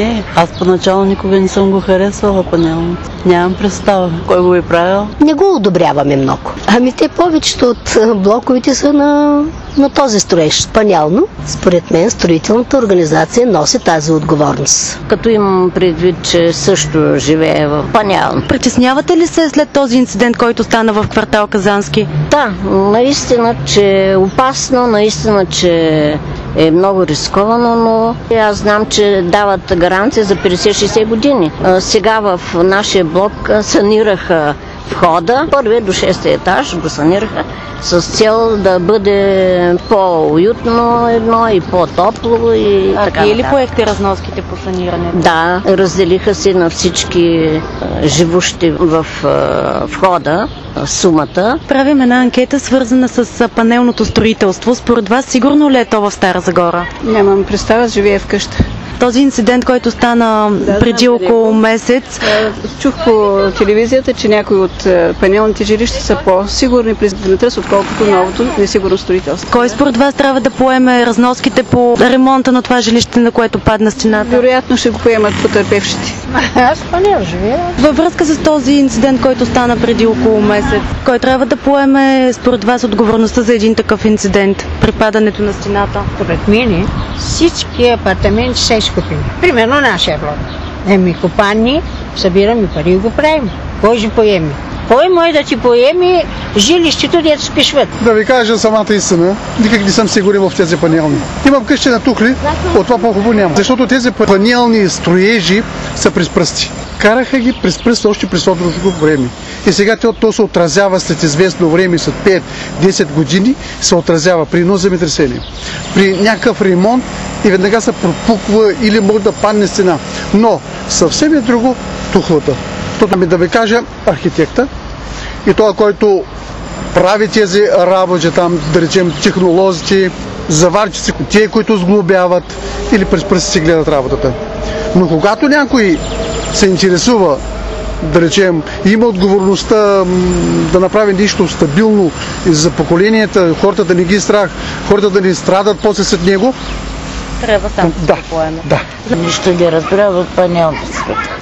Не, аз поначало никога не съм го харесвала панелно. Нямам представа кой го е правил. Не го одобряваме много. Ами те повечето от блоковете са на този строеж, панелно. Според мен строителната организация носи тази отговорност. Като имам предвид, че също живее в панелно. Притеснявате ли се след този инцидент, който стана в квартал Казански? Да, наистина, че е опасно, наистина, че е много рисковано, но аз знам, че дават гаранция за 50-60 години. Сега в нашия блок санираха входа, първия до 6 етаж го санираха с цел да бъде по-уютно едно и по-топло и така. Вие ли поехте разноските по санирането? Да, разделиха се на всички живущи в входа сумата. Правим една анкета, свързана с панелното строителство. Според вас сигурно ли е то в Стара Загора? Нямам представа, живея вкъщи. Този инцидент, който стана преди около месец. Чух по телевизията, че някои от панелните жилища са по-сигурни през зимата, отколкото новото несигурно строителство. Кой според вас трябва да поеме разноските по ремонта на това жилище, на което падна стената? Вероятно ще го поемат потърпевшите. Аз панел живея. Във връзка с този инцидент, който стана преди около месец, кой трябва да поеме според вас отговорността за един такъв инцидент при падането на стената? Според мен всички апартаменти са изкупени. Примерно нашия блок. Копани, събираме пари и го правим. Кой ще поеме? Кой може да ти поеме жилището, дето спишват? Да ви кажа самата истина, никак не съм сигурен в тези панелни. Имам къщи на тухли, от това по-хубаво няма. Защото тези панелни строежи са през пръсти. Караха ги през пръст още през отрочното време. И сега то се отразява след известно време, след 5-10 години, се отразява при едно земетресение. При някакъв ремонт и веднага се пропуква или може да падне стена. Но съвсем е друго тухлата. Ами да ви кажа, архитекта и това, който прави тези работи там, да речем технолозите, заварчици, тие, които сглобяват или през пръсти си гледат работата. Но когато някой се интересува, да речем, има отговорността да направи нещо стабилно и за поколенията, хората да не ги страх, хората да не страдат после след него, Трябва сам да се поеме. Да. Нищо не разбира от панелната.